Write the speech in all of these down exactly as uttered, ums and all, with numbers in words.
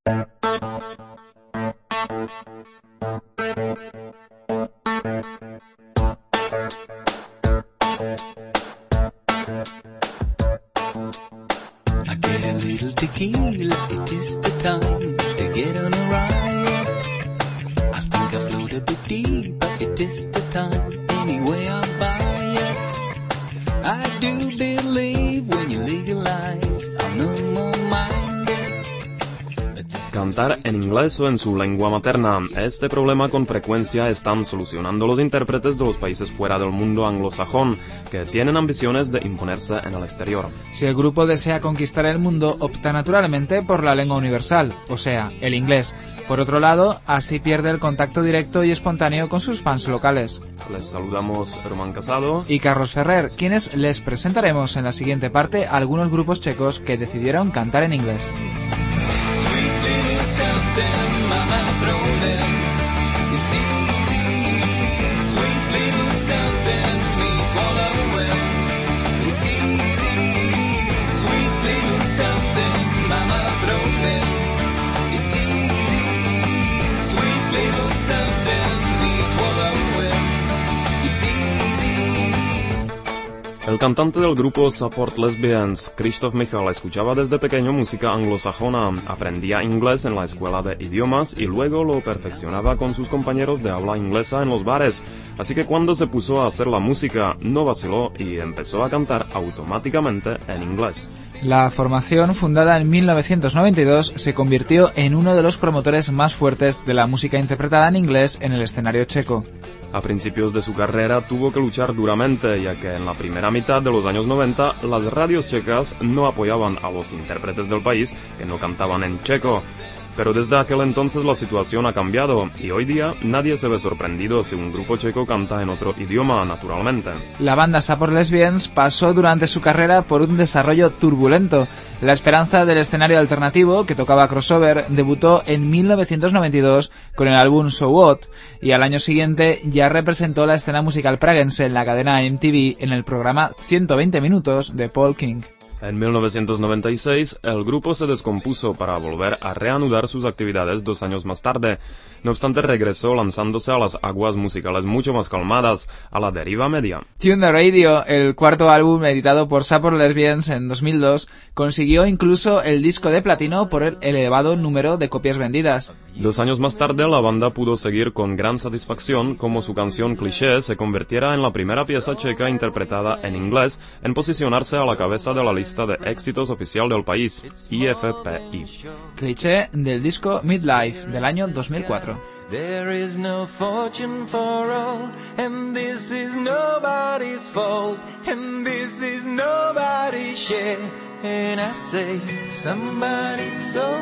Tequila, it is the time to get on a riot. I think I float a bit deep, but it is the time anyway I buy it. I do believe when you legalize, I'm no more minded. Cantar en inglés o en su lengua materna. Este problema con frecuencia están solucionando los intérpretes de los países fuera del mundo anglosajón, que tienen ambiciones de imponerse en el exterior. Si el grupo desea conquistar el mundo, opta naturalmente por la lengua universal, o sea, el inglés. Por otro lado, así pierde el contacto directo y espontáneo con sus fans locales. Les saludamos Román Casado y Carlos Ferrer, quienes les presentaremos en la siguiente parte a algunos grupos checos que decidieron cantar en inglés. Something mama thrown in. It's easy, sweet little something we swallow well. It's easy, sweet little something mama thrown in. It's easy, sweet little something we swallow well. It's easy. El cantante del grupo Support Lesbians, Krzysztof Michal, escuchaba desde pequeño música anglosajona, aprendía inglés en la escuela de idiomas y luego lo perfeccionaba con sus compañeros de habla inglesa en los bares. Así que cuando se puso a hacer la música, no vaciló y empezó a cantar automáticamente en inglés. La formación, fundada en mil novecientos noventa y dos, se convirtió en uno de los promotores más fuertes de la música interpretada en inglés en el escenario checo. A principios de su carrera tuvo que luchar duramente, ya que en la primera mitad de los años noventa las radios checas no apoyaban a los intérpretes del país que no cantaban en checo. Pero desde aquel entonces la situación ha cambiado y hoy día nadie se ve sorprendido si un grupo checo canta en otro idioma, naturalmente. La banda Support Lesbians pasó durante su carrera por un desarrollo turbulento. La esperanza del escenario alternativo, que tocaba crossover, debutó en mil novecientos noventa y dos con el álbum So What, y al año siguiente ya representó la escena musical praguense en la cadena M T V en el programa ciento veinte minutos de Paul King. En mil novecientos noventa y seis, el grupo se descompuso para volver a reanudar sus actividades dos años más tarde. No obstante, regresó lanzándose a las aguas musicales mucho más calmadas, a la deriva media. Tune the Radio, el cuarto álbum editado por Support Lesbians en dos mil dos, consiguió incluso el disco de platino por el elevado número de copias vendidas. Dos años más tarde, la banda pudo seguir con gran satisfacción como su canción Cliché se convirtiera en la primera pieza checa interpretada en inglés en posicionarse a la cabeza de la lista de éxitos oficial del país, I F P I. Cliché del disco Midlife del año dos mil cuatro. There is no fortune for all, and this is nobody's fault, and this is nobody's share. And I say, somebody's soul,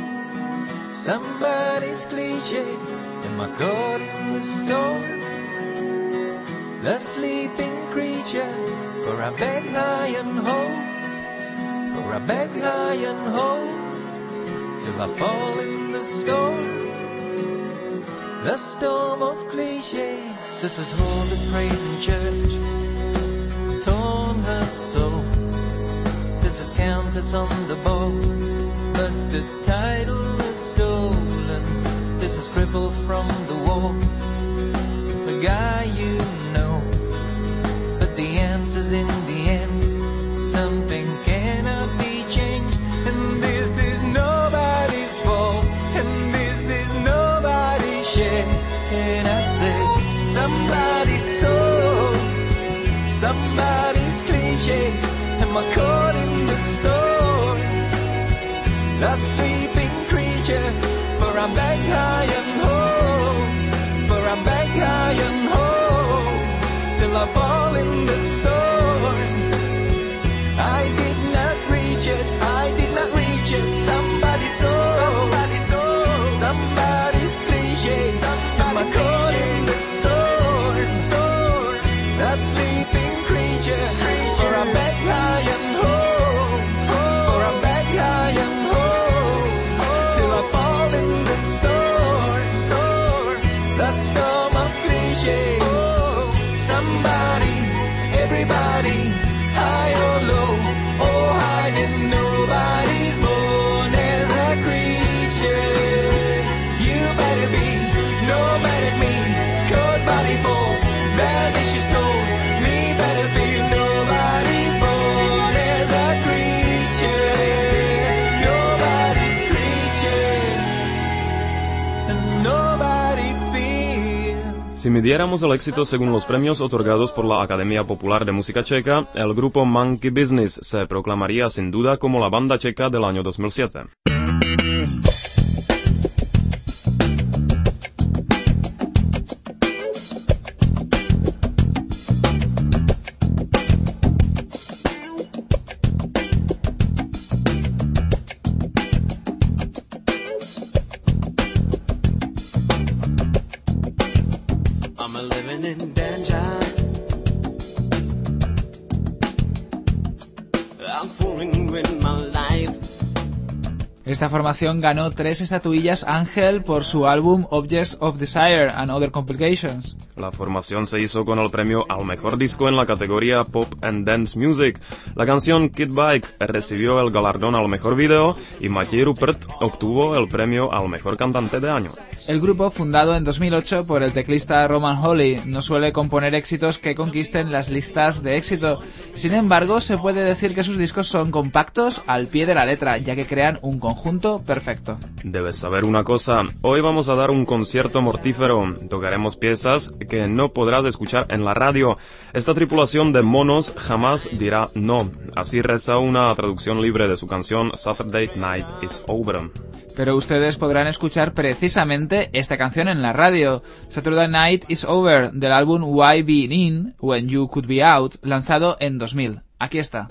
somebody's cliché. Am I caught in the storm? The sleeping creature, for I beg high and hold, for I beg high and hold, till I fall in the storm. The storm of cliché. This is holy praise in church, torn her soul. This is Countess on the bowl, but the title is stolen. This is crippled from the wall, the guy you know. But the answer's in the end, something cannot be changed. And this is nobody's fault, and this is nobody's share. And I say, somebody's soul, somebody's cliché. Am I caught in the storm? The sleeping creature, for I'm back high and home, for I'm back high and home, till I fall in the storm. I did not reach it, I did not reach it. Somebody's soul, somebody's soul, somebody's cliché. Am I caught in the storm? Storm, the sleeping creature, for I'm back high and home, for I'm back high and home, till I fall in the storm. Storm, the storm of cliché. Oh, somebody, everybody, high or low, oh high and nobody's born as a creature. Si midiéramos el éxito según los premios otorgados por la Academia Popular de Música Checa, el grupo Monkey Business se proclamaría sin duda como la banda checa del año dos mil siete. Esta formación ganó tres estatuillas Ángel por su álbum Objects of Desire and Other Complications. La formación se hizo con el premio al mejor disco en la categoría Pop and Dance Music. La canción Kid Bike recibió el galardón al mejor video y Mathieu Rupert obtuvo el premio al mejor cantante de año. El grupo, fundado en dos mil ocho por el teclista Roman Holly, no suele componer éxitos que conquisten las listas de éxito. Sin embargo, se puede decir que sus discos son compactos al pie de la letra, ya que crean un conjunto perfecto. Debes saber una cosa, hoy vamos a dar un concierto mortífero. Tocaremos piezas que no podrás escuchar en la radio. Esta tripulación de monos jamás dirá no. Así reza una traducción libre de su canción Saturday Night is Over. Pero ustedes podrán escuchar precisamente esta canción en la radio, Saturday Night is Over, del álbum Why Be In When You Could Be Out, lanzado en dos mil. Aquí está.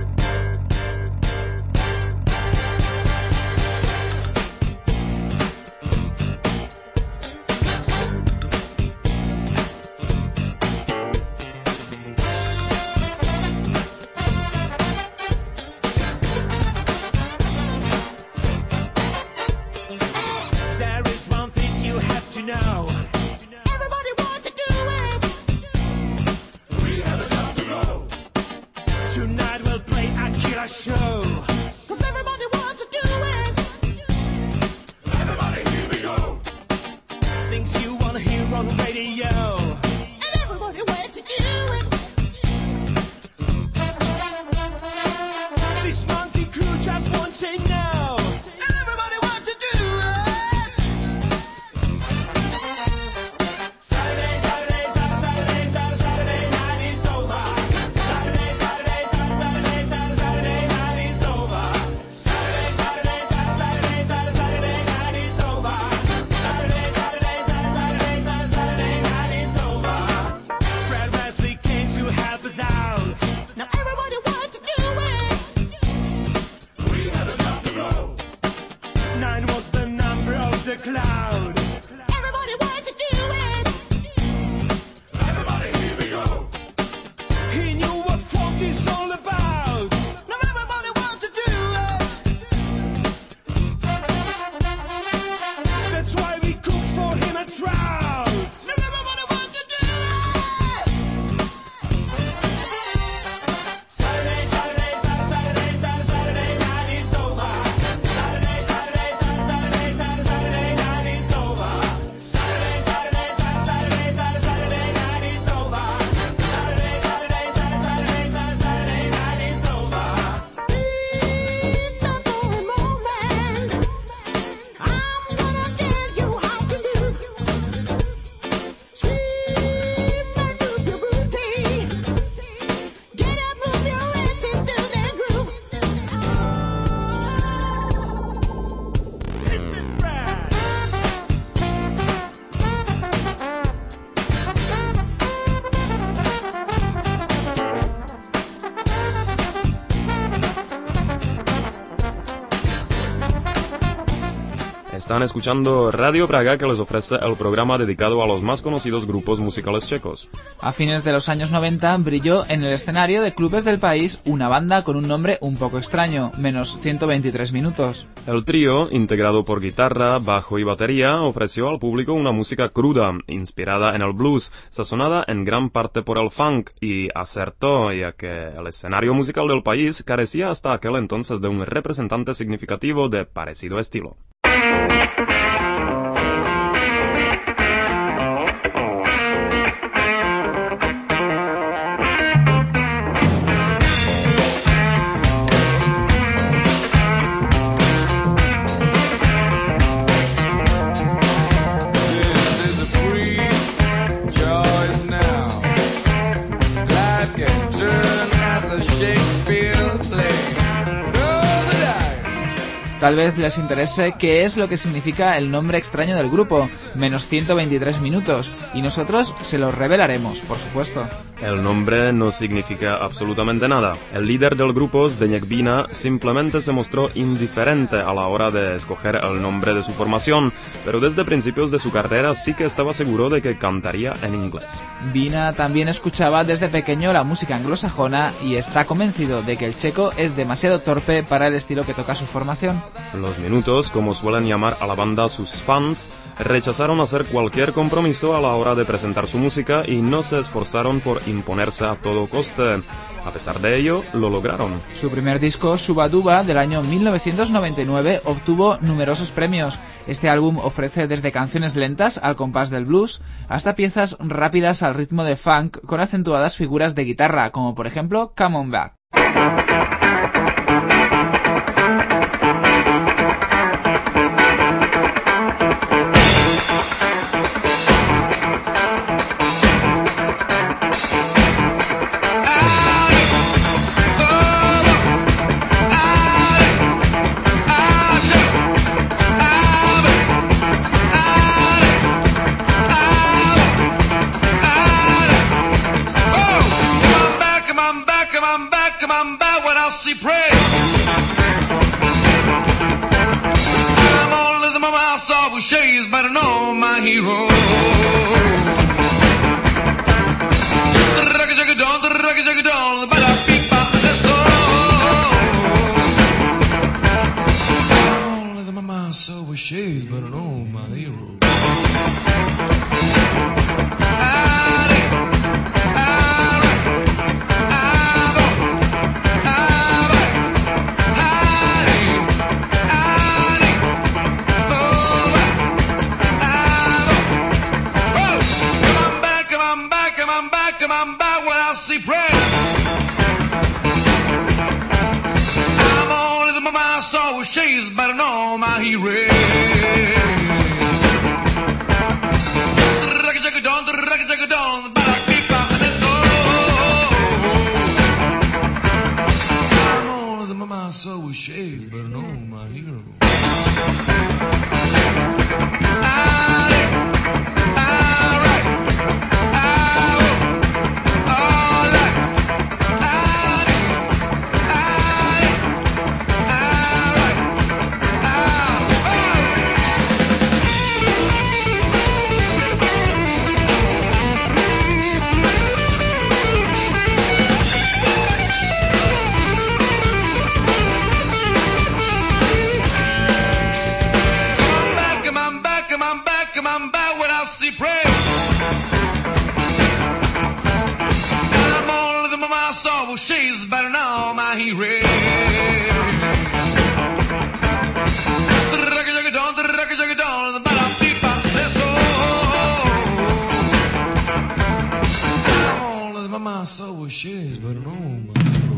Están escuchando Radio Praga, que les ofrece el programa dedicado a los más conocidos grupos musicales checos. A fines de los años noventa brilló en el escenario de clubes del país una banda con un nombre un poco extraño, menos ciento veintitrés minutos. El trío, integrado por guitarra, bajo y batería, ofreció al público una música cruda, inspirada en el blues, sazonada en gran parte por el funk, y acertó, ya que el escenario musical del país carecía hasta aquel entonces de un representante significativo de parecido estilo. Tal vez les interese qué es lo que significa el nombre extraño del grupo, menos ciento veintitrés minutos, y nosotros se lo revelaremos, por supuesto. El nombre no significa absolutamente nada. El líder del grupo, Zdeněk Bína, simplemente se mostró indiferente a la hora de escoger el nombre de su formación, pero desde principios de su carrera sí que estaba seguro de que cantaría en inglés. Bína también escuchaba desde pequeño la música anglosajona y está convencido de que el checo es demasiado torpe para el estilo que toca su formación. Los Minutos, como suelen llamar a la banda sus fans, rechazaron hacer cualquier compromiso a la hora de presentar su música y no se esforzaron por imponerse a todo coste. A pesar de ello, lo lograron. Su primer disco, Subaduba, del año mil novecientos noventa y nueve, obtuvo numerosos premios. Este álbum ofrece desde canciones lentas al compás del blues hasta piezas rápidas al ritmo de funk con acentuadas figuras de guitarra, como por ejemplo Come On Back. Shades, but I know my hero. Just the rocket, jugger, down, the rocket, jugger, down, but I beat by the soul. All of the mama saw was shades, but I know my hero. Shades, but I know my hero. The rocket, jugger, down, the rocket, jugger, down, but I keep on this soul. I'm only the mama saw with shades, but I know my hero. She's better now, my hero. The rocket, jugger, down, the rocket, jugger, down, but I beat by this soul. All of the mama saw she's better now, my hero.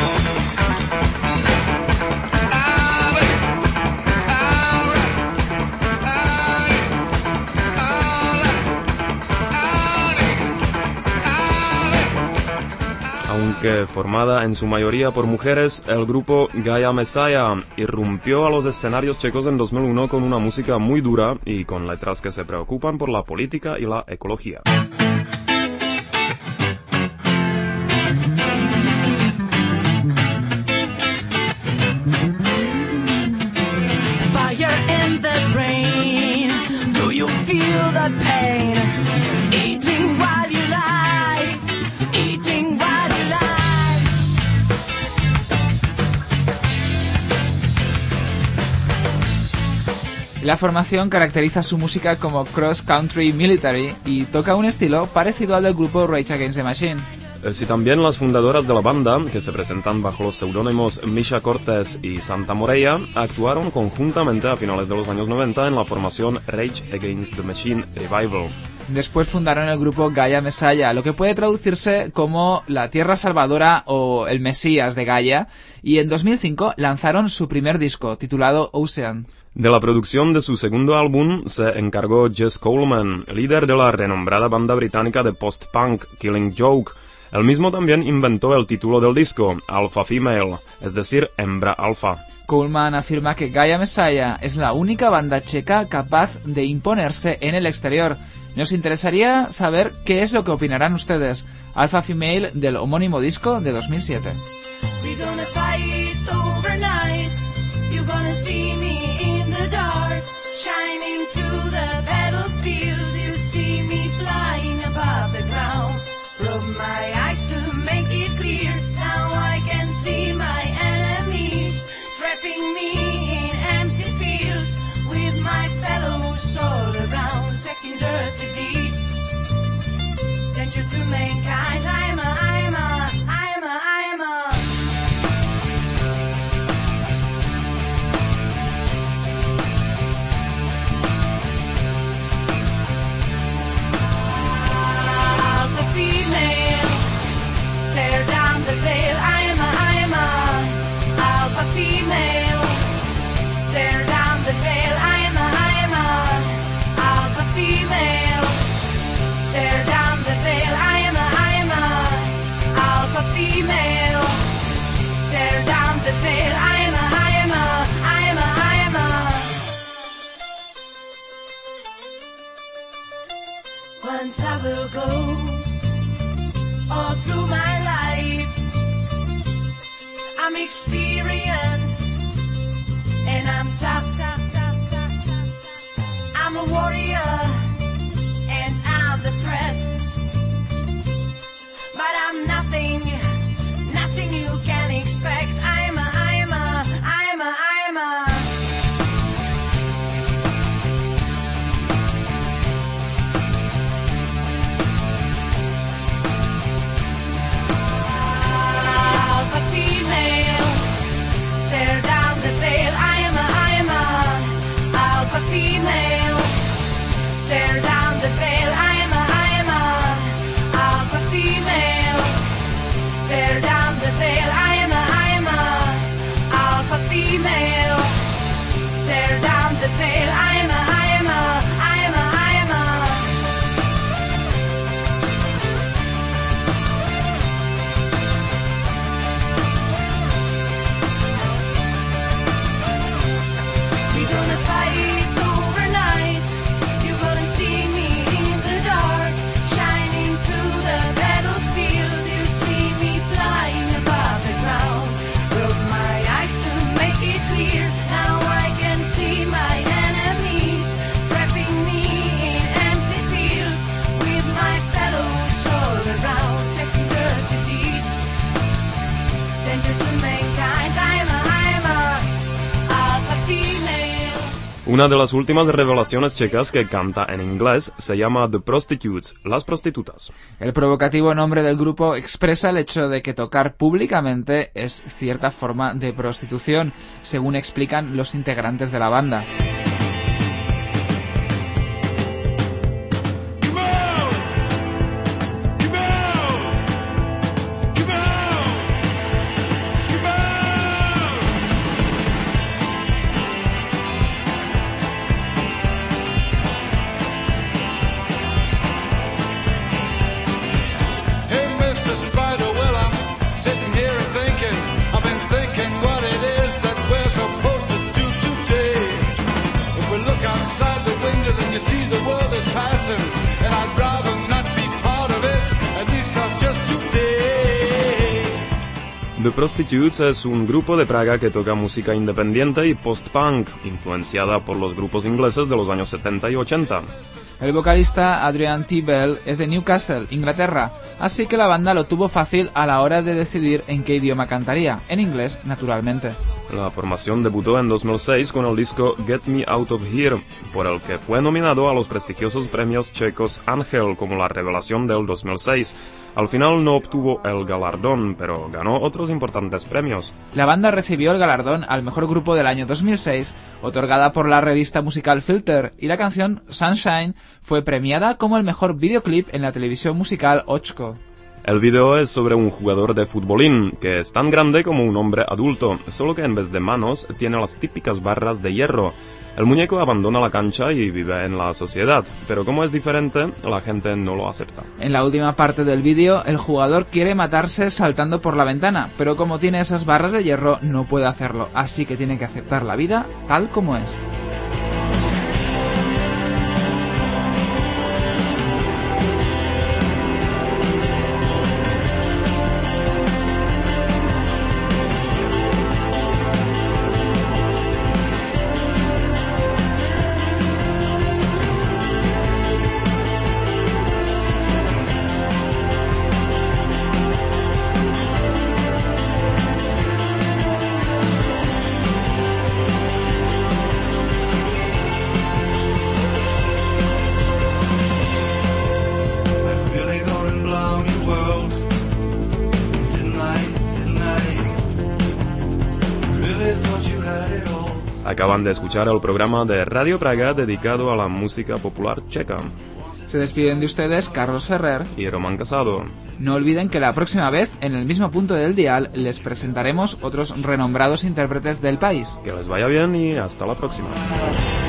Aunque formada en su mayoría por mujeres, el grupo Gaia Messiah irrumpió a los escenarios checos en dos mil uno con una música muy dura y con letras que se preocupan por la política y la ecología. Fire in the brain, do you feel the pain? Eating while you lie, eating while La formación caracteriza su música como cross country military y toca un estilo parecido al del grupo Rage Against the Machine. Si también las fundadoras de la banda, que se presentan bajo los seudónimos Misha Cortés y Santa Moreia, actuaron conjuntamente a finales de los años noventa en la formación Rage Against the Machine Revival. Después fundaron el grupo Gaia Messiah, lo que puede traducirse como la Tierra Salvadora o el Mesías de Gaia, y en dos mil cinco lanzaron su primer disco, titulado Ocean. De la producción de su segundo álbum se encargó Jess Coleman, líder de la renombrada banda británica de post-punk Killing Joke. Él mismo también inventó el título del disco, Alpha Female, es decir, hembra alfa. Coleman afirma que Gaia Messiah es la única banda checa capaz de imponerse en el exterior. Nos interesaría saber qué es lo que opinarán ustedes. Alpha Female del homónimo disco de dos mil siete. We're gonna fight overnight. You're gonna see me in the dark, shining through the battlefields. You see me flying above the ground. Rub my eyes to make it clear. Now I can see my enemies trapping me in empty fields with my fellows all around, taking dirty deeds. Danger to mankind. I'm a, I'm a, I'm a, I'm a. Alpha female, tear down the veil. I'm a, I'm a. Alpha female, tear down the veil. I'm a, I'm a. Alpha female, tear down the veil. I'm a, I'm a. Alpha female, tear down the veil. I'm a, I'm a. I'm a, I'm a. Once I will go all through my life. I'm experienced and I'm tough, tough, tough, tough, tough. I'm a warrior and I'm the threat. But I'm nothing, nothing you can expect. I'm a, I'm a, I'm a, I'm a. Alpha female, tear down the veil. I'm a, I'm a. Alpha female, tear down the veil. I'm a, I'm a. Alpha female, tear down the veil. I'm a, I'm a. Alpha female, tear down the veil. I'm a, I'm a. I'm a, I'm a. We're gonna fight overnight. You're gonna see me in the dark, shining through the battlefields. You see me flying above the ground. Rub my eyes to make it clear. Now I can see my enemies trapping me in empty fields with my fellows all around, taking dirty deeds. Danger to mankind. I'm a, I'm a alpha female. Una de las últimas revelaciones checas que canta en inglés se llama The Prostitutes, las prostitutas. El provocativo nombre del grupo expresa el hecho de que tocar públicamente es cierta forma de prostitución, según explican los integrantes de la banda. Come on! Come on! Come on! Come on! Hey, Mister Spider, well, I'm sitting here and thinking, I've been thinking what it is that we're supposed to do today. If we look outside the window, then you see the world is passing, and I'd rather not be part of it, at least not just today. The Prostitutes es un grupo de Praga que toca música independiente y post-punk, influenciada por los grupos ingleses de los años setenta y ochenta. El vocalista Adrian T. Bell es de Newcastle, Inglaterra, así que la banda lo tuvo fácil a la hora de decidir en qué idioma cantaría, en inglés, naturalmente. La formación debutó en dos mil seis con el disco Get Me Out of Here, por el que fue nominado a los prestigiosos premios checos Ángel como la revelación del dos mil seis. Al final no obtuvo el galardón, pero ganó otros importantes premios. La banda recibió el galardón al mejor grupo del año dos mil seis, otorgada por la revista musical Filter, y la canción Sunshine fue premiada como el mejor videoclip en la televisión musical Ochko. El video es sobre un jugador de futbolín que es tan grande como un hombre adulto, solo que en vez de manos tiene las típicas barras de hierro. El muñeco abandona la cancha y vive en la sociedad, pero como es diferente, la gente no lo acepta. En la última parte del vídeo, el jugador quiere matarse saltando por la ventana, pero como tiene esas barras de hierro, no puede hacerlo, así que tiene que aceptar la vida tal como es. Acaban de escuchar el programa de Radio Praga dedicado a la música popular checa. Se despiden de ustedes Carlos Ferrer y Román Casado. No olviden que la próxima vez, en el mismo punto del dial, les presentaremos otros renombrados intérpretes del país. Que les vaya bien y hasta la próxima.